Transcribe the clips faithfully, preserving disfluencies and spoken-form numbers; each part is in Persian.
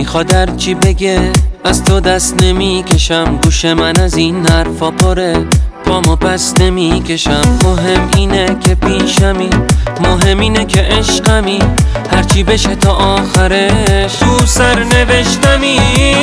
میخواد هر چی بگه از تو دست نمیکشم، گوش من از این حرفا پره، پامو پس نمیکشم. مهم اینه که پیشمی، مهم اینه که عشقمی، هرچی بشه تا آخرش تو سر نوشتمی.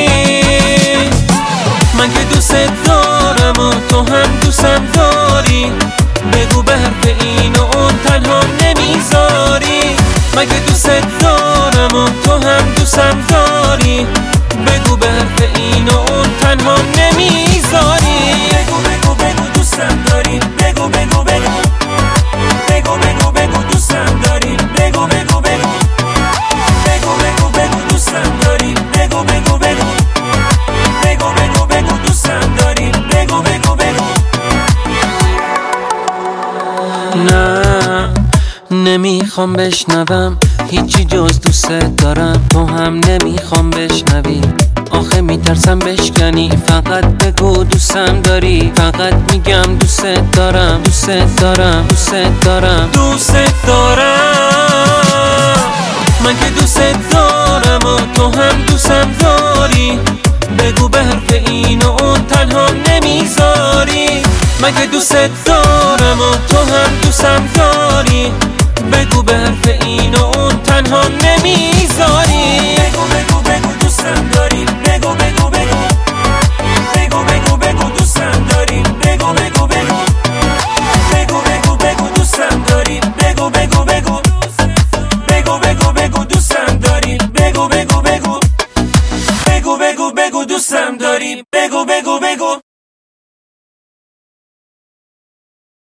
من که دوست دارم و تو هم دوستم داری، بگو به حرف این و اون تنها نمیذاری. من که دوست دارم و تو هم دوستم داری، بگو به حرف این و اون تنها نمیذاری. بگو بگو بگو دوستم داری، بگو بگو بگو بگو بگو بگو دوستم داری، بگو بگو بگو بگو بگو بگو دوستم داری، بگو بگو بگو بگو بگو بگو دوستم داری، بگو بگو بگو. نه نمیخوام بشنوم هیچی جز دوست دارم، تو هم نمیخوام بشنوی، آخه میترسم بشکنی. فقط بگو دوستم داری، فقط میگم دوست دارم، دوست دارم، دوست دارم، دوست دارم. من که دوست دارم و تو هم دوستم داری، بگو به حرف این و اون تنها نمیذاری. من که دوست دارم و تو هم دوستم داری، بگو به حرف این و اون تنها نمیذاری. بگو بگو بگو دوستم داری، بگو بگو بگو بگو بگو بگو دوستم داری، بگو بگو بگو بگو بگو بگو دوستم داری، بگو بگو بگو بگو بگو بگو دوستم داری، بگو بگو بگو بگو بگو بگو دوستم داری، بگو بگو بگو.